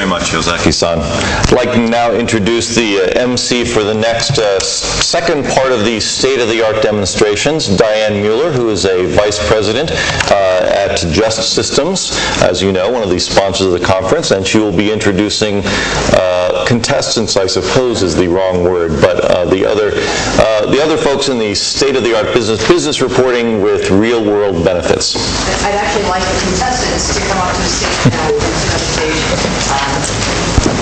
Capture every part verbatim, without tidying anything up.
much, Ozaki-san. I'd like to now introduce the uh, M C for the next uh, second part of the state-of-the-art demonstrations, Diane Mueller, who is a vice president uh, at Just Systems, as you know, one of the sponsors of the conference, and she will be introducing uh, contestants, I suppose is the wrong word, but uh, the other uh, the other folks in the state-of-the-art business business reporting with real-world benefits. I'd actually like the contestants to come up to the stage now with this presentation. Um,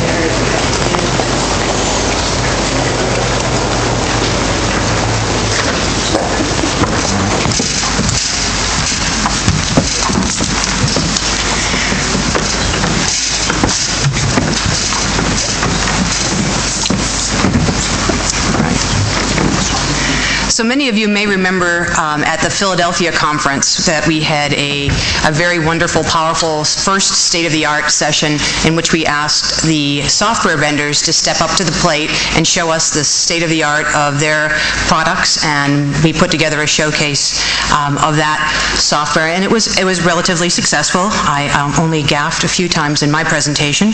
So many of you may remember um, at the Philadelphia conference that we had a, a very wonderful, powerful first state-of-the-art session in which we asked the software vendors to step up to the plate and show us the state-of-the-art of their products, and we put together a showcase um, of that software, and it was it was relatively successful. I um, only gaffed a few times in my presentation.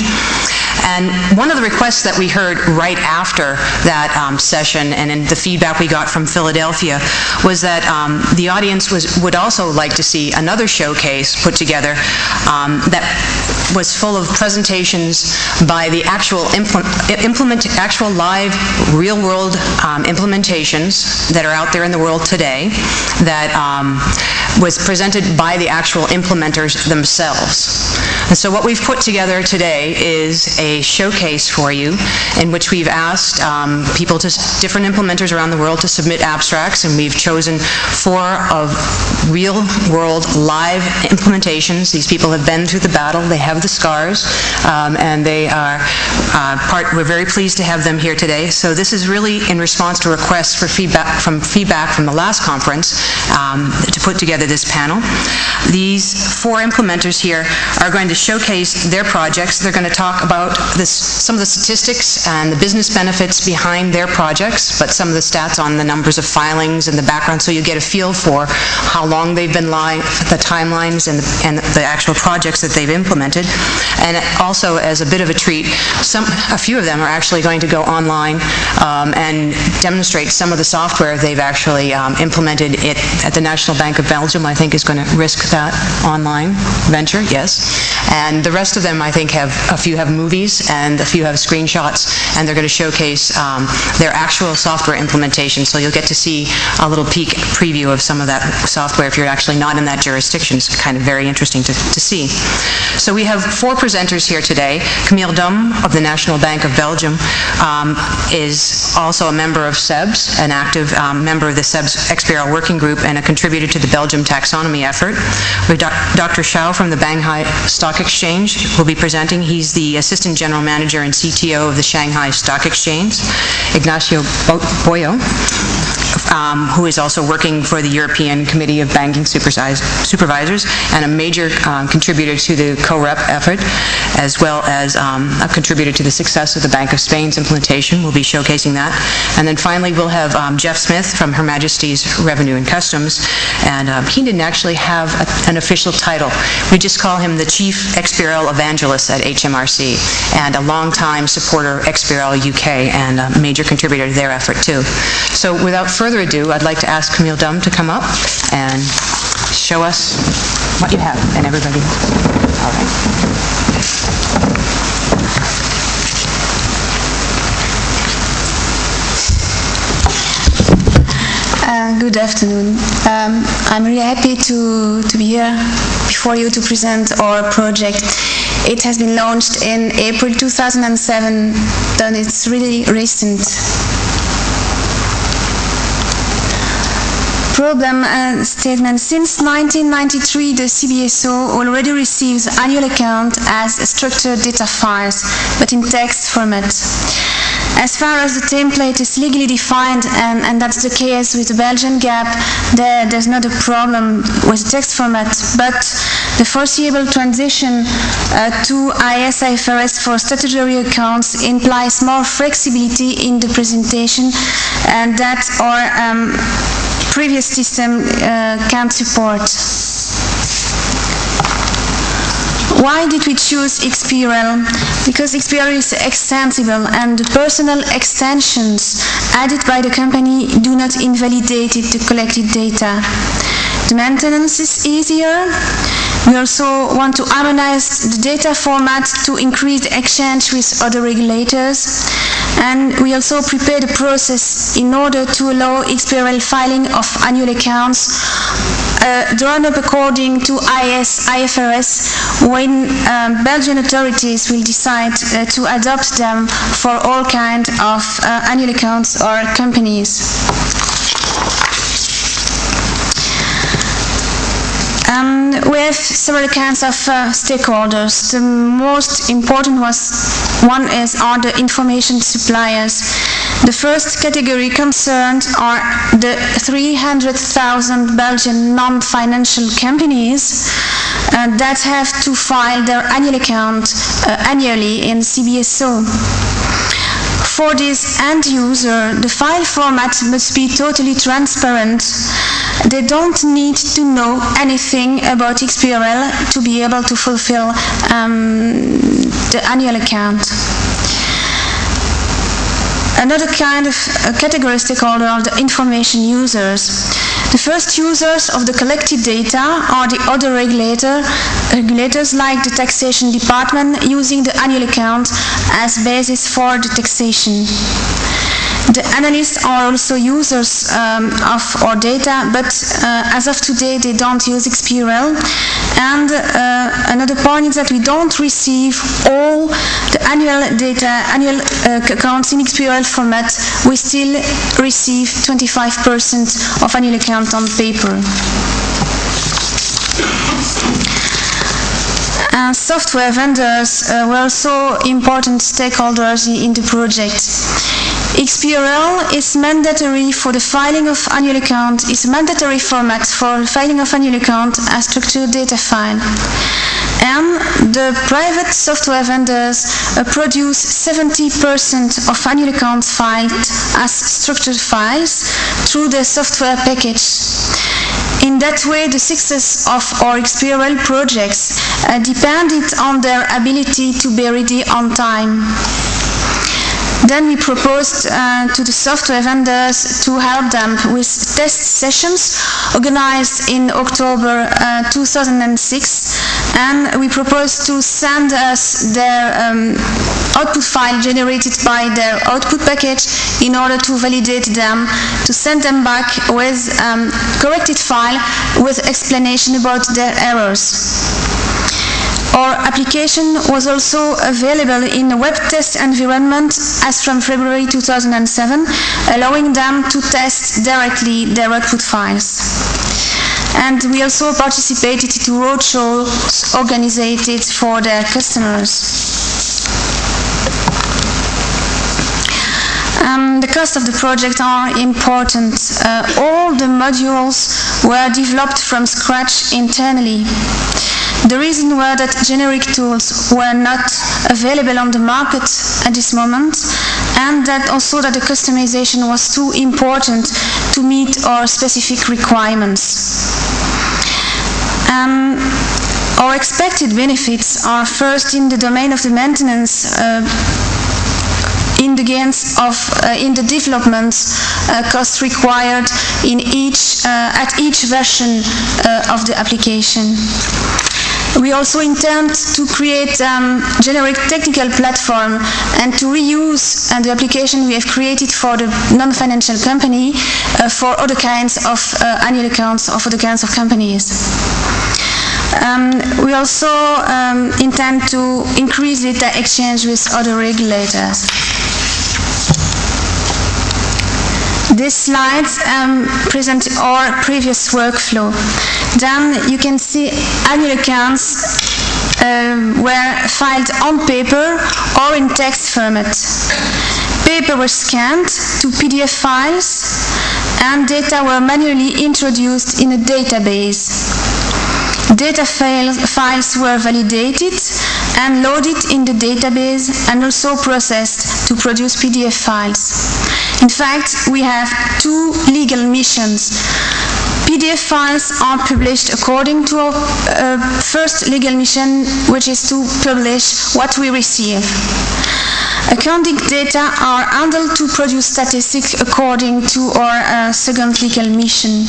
And one of the requests that we heard right after that um, session, and in the feedback we got from Philadelphia, was that um, the audience was, would also like to see another showcase put together um, that was full of presentations by the actual implement, implement actual live, real-world um, implementations that are out there in the world today, that um, was presented by the actual implementers themselves. And so what we've put together today is a showcase for you in which we've asked um, people, to different implementers around the world, to submit abstracts, and we've chosen four of real-world live implementations. These people have been through the battle, they have the scars, um, and they are uh, part, we're very pleased to have them here today. So this is really in response to requests for feedback from feedback from the last conference um, to put together this panel. These four implementers here are going to showcase their projects. They're going to talk about this, some of the statistics and the business benefits behind their projects, but some of the stats on the numbers of filings and the background, so you get a feel for how long they've been lying, the timelines and the, and the actual projects that they've implemented. And also, as a bit of a treat, some, a few of them are actually going to go online um, and demonstrate some of the software they've actually um, implemented it at the National Bank of Belgium. I think is going to risk that online venture, yes. And the rest of them, I think, have a few have movies and a few have screenshots, and they're going to showcase um, their actual software implementation. So you'll get to see a little peek preview of some of that software if you're actually not in that jurisdiction. It's kind of very interesting to, to see. So we have four presenters here today. Camille Dom of the National Bank of Belgium um, is also a member of S E B S, an active um, member of the S E B S X B R L working group, and a contributor to the Belgium taxonomy effort. We have Doctor Shao from the Shanghai Stock Exchange will be presenting. He's the Assistant General Manager and C T O of the Shanghai Stock Exchange. Ignacio Boyo, um, who is also working for the European Committee of Banking Supervisors and a major um, contributor to the CoRep effort, as well as um, a contributor to the success of the Bank of Spain's implementation. We'll be showcasing that. And then finally, we'll have um, Jeff Smith from Her Majesty's Revenue and Customs, and um, he didn't actually have a, an official title. We just call him the Chief X B R L Evangelist at H M R C, and a longtime supporter of X B R L U K and a major contributor to their effort too. So without further ado, I'd like to ask Camille Dom to come up and show us what you have, and everybody. All right. Uh, good afternoon. Um, I'm really happy to, to be here before you to present our project. It has been launched in April two thousand seven, and it's really recent. Problem uh, statement. Since nineteen ninety-three, the C B S O already receives annual account as structured data files, but in text format. As far as the template is legally defined, and, and that's the case with the Belgian G A P, there, there's not a problem with the text format, but the foreseeable transition uh, to I S I F R S for statutory accounts implies more flexibility in the presentation, and that our um, previous system uh, can't support. Why did we choose X P R L? Because X P R L is extensible and the personal extensions added by the company do not invalidate the collected data. The maintenance is easier. We also want to harmonize the data format to increase the exchange with other regulators. And we also prepare the process in order to allow X P R L filing of annual accounts uh, drawn up according to I F R S when um, Belgian authorities will decide uh, to adopt them for all kinds of uh, annual accounts or companies. Um, we have several kinds of uh, stakeholders. The most important was, one is are the information suppliers. The first category concerned are the three hundred thousand Belgian non-financial companies uh, that have to file their annual account uh, annually in C B S O. For this end user, the file format must be totally transparent. They don't need to know anything about X P R L to be able to fulfill um, the annual account. Another kind of uh, category stakeholder are the information users. The first users of the collected data are the other regulator, regulators like the taxation department using the annual account as basis for the taxation. The analysts are also users um, of our data, but uh, as of today they don't use X P R L. And uh, another point is that we don't receive all the annual data, annual uh, accounts in X P R L format. We still receive twenty-five percent of annual account on paper. Uh, software vendors uh, were also important stakeholders in the project. X P R L is mandatory for the filing of annual account, is a mandatory format for filing of annual account as structured data file. And the private software vendors uh, produce seventy percent of annual accounts filed as structured files through the software package. In that way, the success of our X P R L projects uh, depended on their ability to be ready on time. Then we proposed uh, to the software vendors to help them with test sessions organized in October uh, two thousand six, and we proposed to send us their um, output file generated by their output package in order to validate them, to send them back with um, corrected file with explanation about their errors. Our application was also available in a web test environment as from February two thousand seven, allowing them to test directly their output files. And we also participated to roadshows organized for their customers. Um, the cost of the project are important. Uh, all the modules were developed from scratch internally. The reason was that generic tools were not available on the market at this moment, and that also that the customization was too important to meet our specific requirements. Um, our expected benefits are first in the domain of the maintenance, uh, in the gains of uh, in the development uh, costs required in each uh, at each version uh, of the application. We also intend to create um, generic technical platform and to reuse uh, the application we have created for the non-financial company uh, for other kinds of uh, annual accounts of other kinds of companies. Um, we also um, intend to increase data exchange with other regulators. These slides um, present our previous workflow. Then you can see annual accounts um, were filed on paper or in text format. Paper was scanned to P D F files and data were manually introduced in a database. Data files were validated and loaded in the database and also processed to produce P D F files. In fact, we have two legal missions. P D F files are published according to our uh, first legal mission, which is to publish what we receive. Accounting data are handled to produce statistics according to our uh, second legal mission.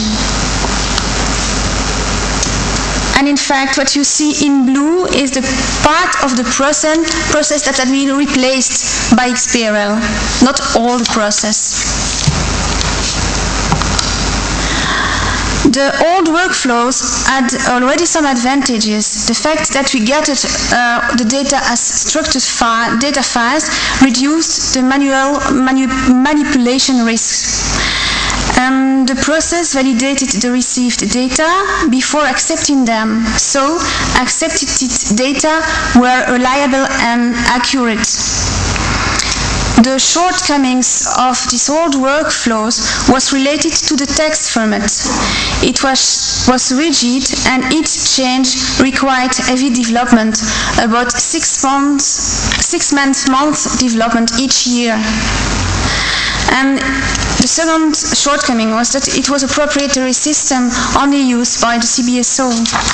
And in fact, what you see in blue is the part of the process, process that has been replaced by X B R L, not all the process. The old workflows had already some advantages. The fact that we gathered uh, the data as structured fi data files reduced the manual manu manipulation risks. Um, the process validated the received data before accepting them, so accepted data were reliable and accurate. The shortcomings of these old workflows was related to the text format. It was, was rigid, and each change required heavy development, about six months, six months, months development each year. And the second shortcoming was that it was a proprietary system only used by the C B S O.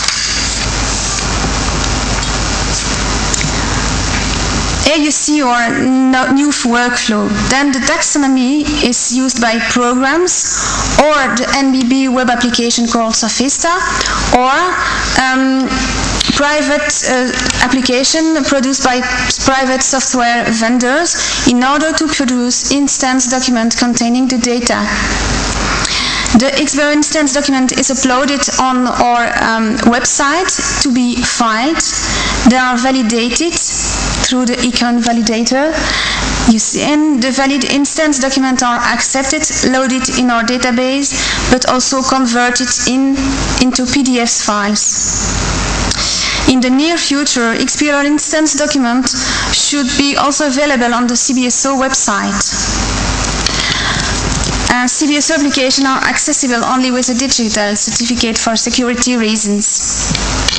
Here you see our new workflow. Then the taxonomy is used by programs or the N B B web application called Sophista, or um, private uh, application produced by private software vendors in order to produce instance document containing the data. The X B R L instance document is uploaded on our um, website to be filed. They are validated through the Econ validator. You see, and the valid instance documents are accepted, loaded in our database, but also converted in, into P D F files. In the near future, X B R L instance document should be also available on the C B S O website. Uh, C B S O applications are accessible only with a digital certificate for security reasons.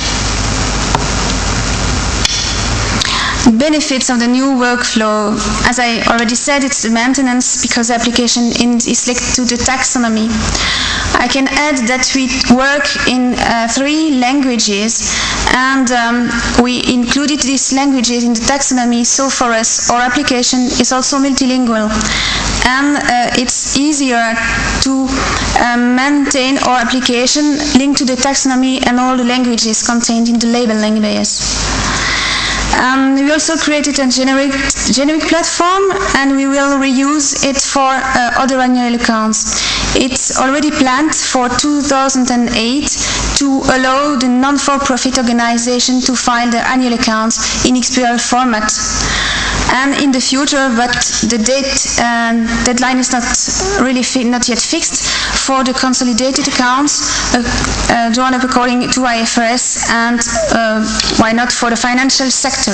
Benefits of the new workflow. As I already said, it's the maintenance because the application is linked to the taxonomy. I can add that we work in uh, three languages, and um, we included these languages in the taxonomy, so for us our application is also multilingual, and uh, it's easier to uh, maintain our application linked to the taxonomy and all the languages contained in the label languages. Um, we also created a generic, generic platform, and we will reuse it for uh, other annual accounts. It's already planned for two thousand eight to allow the non-for-profit organization to file their annual accounts in X B R L format. And in the future, but the date uh, deadline is not really not yet fixed, for the consolidated accounts uh, uh, drawn up according to I F R S, and uh, why not for the financial sector.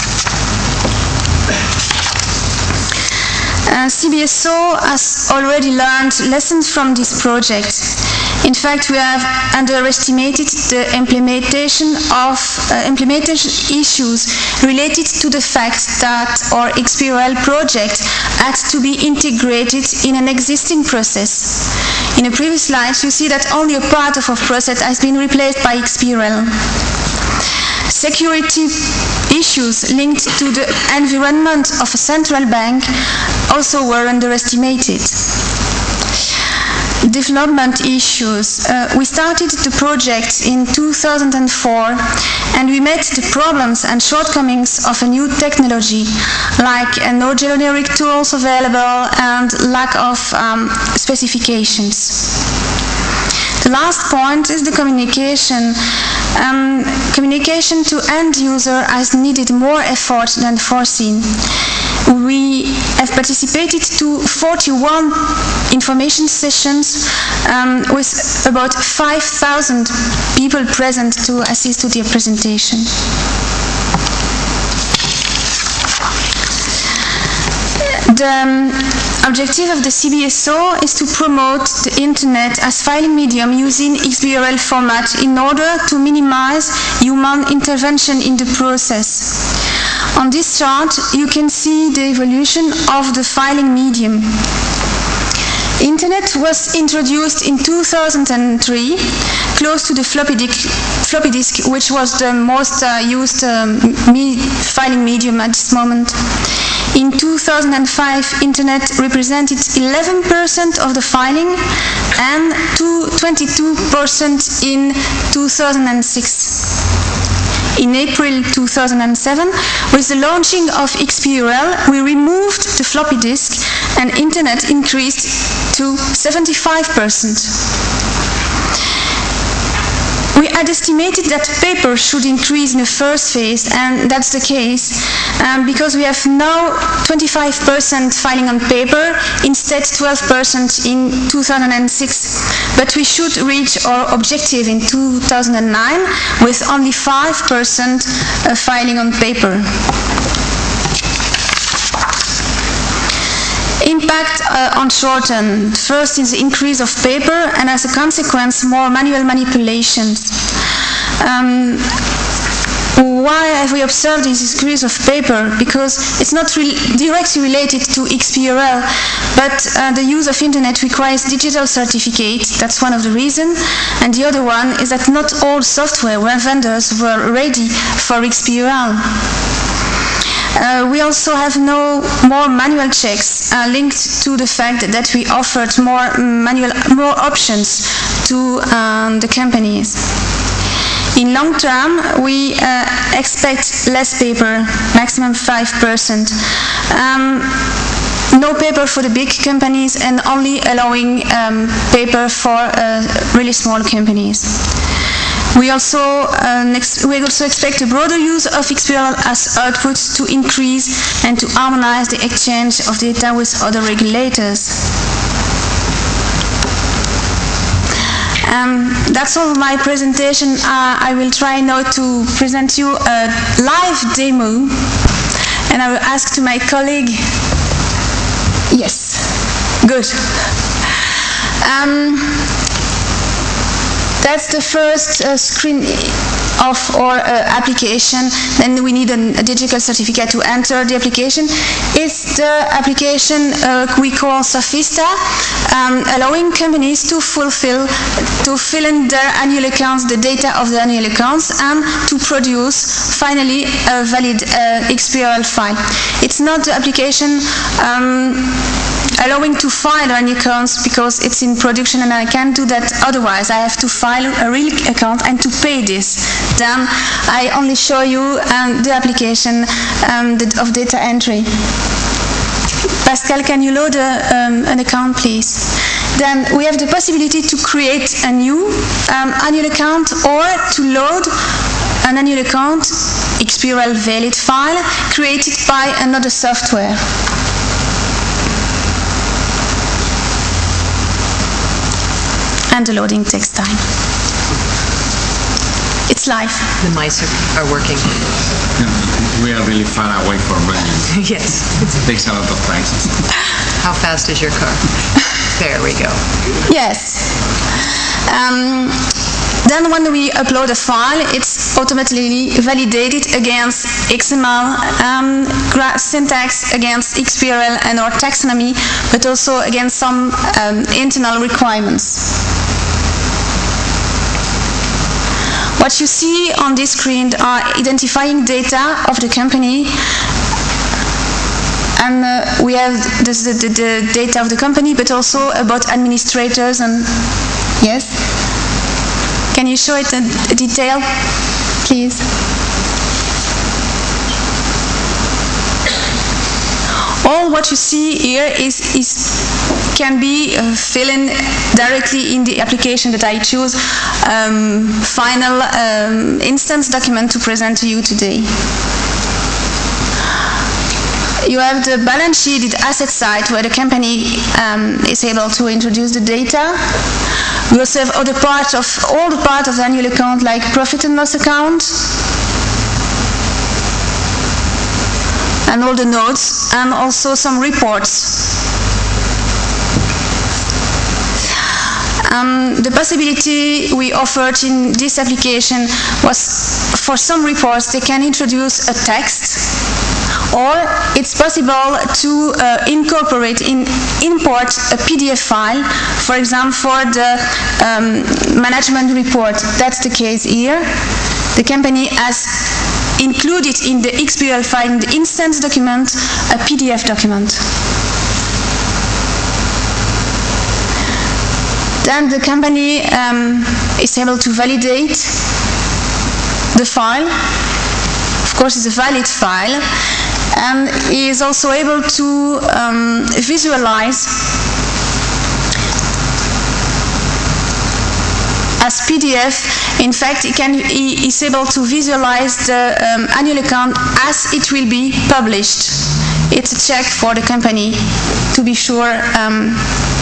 Uh, C B S O has already learned lessons from this project. In fact, we have underestimated the implementation of uh, implementation issues related to the fact that our X B R L project had to be integrated in an existing process. In the previous slides, you see that only a part of our process has been replaced by X B R L. Security issues linked to the environment of a central bank also were underestimated. Development issues. Uh, we started the project in two thousand four, and we met the problems and shortcomings of a new technology, like uh, no generic tools available and lack of um, specifications. The last point is the communication. Um, communication to end user has needed more effort than foreseen. We have participated to forty-one information sessions um, with about five thousand people present to assist to the presentation. The um, objective of the C B S O is to promote the Internet as filing medium using X B R L format in order to minimize human intervention in the process. On this chart, you can see the evolution of the filing medium. Internet was introduced in two thousand three, close to the floppy disk, floppy disk which was the most uh, used um, me filing medium at this moment. In two thousand five, Internet represented eleven percent of the filing and twenty-two percent in two thousand six. In April two thousand seven, with the launching of X P U L, we removed the floppy disk and Internet increased to seventy-five percent. We had estimated that paper should increase in the first phase, and that's the case, um, because we have now twenty-five percent filing on paper, instead twelve percent in two thousand six. But we should reach our objective in two thousand nine with only five percent uh, filing on paper. Impact uh, on short term. First is the increase of paper, and as a consequence, more manual manipulations. Um, why have we observed this increase of paper? Because it's not re directly related to X P U L, but uh, the use of Internet requires digital certificate. That's one of the reasons. And the other one is that not all software vendors were ready for X P U L. Uh, we also have no more manual checks uh, linked to the fact that we offered more manual, more options to um, the companies. In long term, we uh, expect less paper, maximum five percent. Um, no paper for the big companies and only allowing um, paper for uh, really small companies. We also, uh, next, we also expect a broader use of X P U L as output to increase and to harmonize the exchange of data with other regulators. Um, that's all my presentation. Uh, I will try now to present you a live demo, and I will ask to my colleague. Yes, good. Um, That's the first uh, screen of our uh, application. Then we need a, a digital certificate to enter the application. It's the application uh, we call Sophista, um, allowing companies to fulfill, to fill in their annual accounts, the data of the annual accounts, and to produce finally a valid uh, X P U L file. It's not the application um, allowing to file annual accounts because it's in production and I can't do that otherwise. I have to file a real account and to pay this. Then I only show you um, the application um, of data entry. Pascal, can you load a, um, an account, please? Then we have the possibility to create a new um, annual account or to load an annual account, X P U L valid file, created by another software. And the loading takes time. It's live. The mice are, are working. We are really far away from running. Yes. It takes a lot of time. How fast is your car? There we go. Yes. Um, then when we upload a file, it's automatically validated against X M L, um, syntax, against X P U L and our taxonomy, but also against some um, internal requirements. What you see on this screen are identifying data of the company, and uh, we have the, the, the data of the company, but also about administrators and yes. Can you show it in detail, please? All what you see here is, is can be uh, filled in directly in the application that I choose. Um, final um, instance document to present to you today. You have the balance sheet, the asset side, where the company um, is able to introduce the data. We also have other parts of all the parts of the annual account, like profit and loss account, and all the notes, and also some reports. Um, the possibility we offered in this application was, for some reports, they can introduce a text or it's possible to uh, incorporate, in, import a P D F file, for example, for the um, management report. That's the case here. The company has included in the X B R L file, in the instance document, a P D F document. Then the company um, is able to validate the file. Of course, it's a valid file, and is also able to um, visualize as P D F. In fact, he, can, he is able to visualize the um, annual account as it will be published. It's a check for the company to be sure. Um,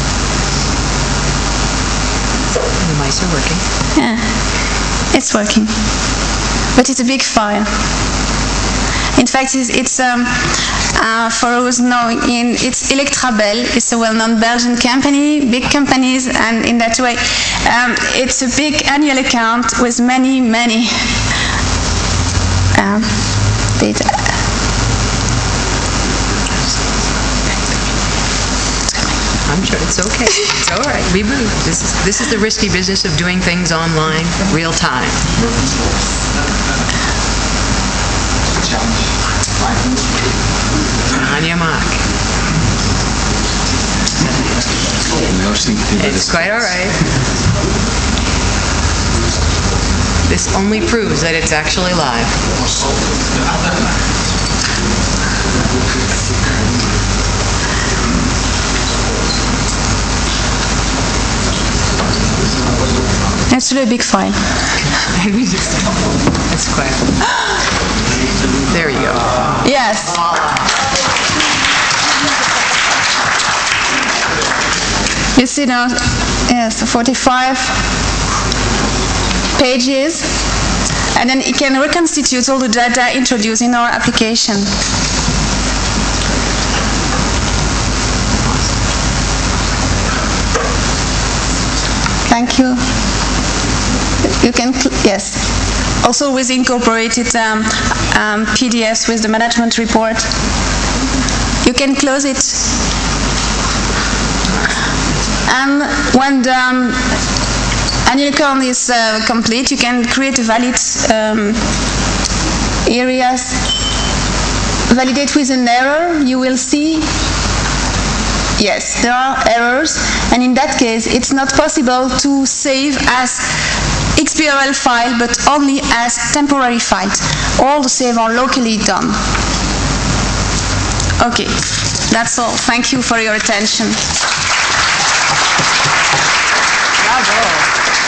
The mice are working. yeah, it's working, but it's a big file. In fact, it's, it's um, uh, for those knowing, in, it's Electrabel. It's a well-known Belgian company, big companies, and in that way, um, it's a big annual account with many, many um, data. I'm sure it's okay. It's all right. We move. This is this is the risky business of doing things online, real time. On your mark. It's quite all right. This only proves that it's actually live. It's really a big file. It's quite. There you go. Yes. You see now, yes, forty-five pages, and then it can reconstitute all the data introduced in our application. Thank you. You can, yes. Also with incorporated um, um, P D Fs with the management report. You can close it. And when the um, annual account is uh, complete, you can create a valid um, areas. Validate with an error. You will see, yes, there are errors, and in that case, it's not possible to save as X B R L file, but only as temporary files. All the save are locally done. Okay, that's all. Thank you for your attention.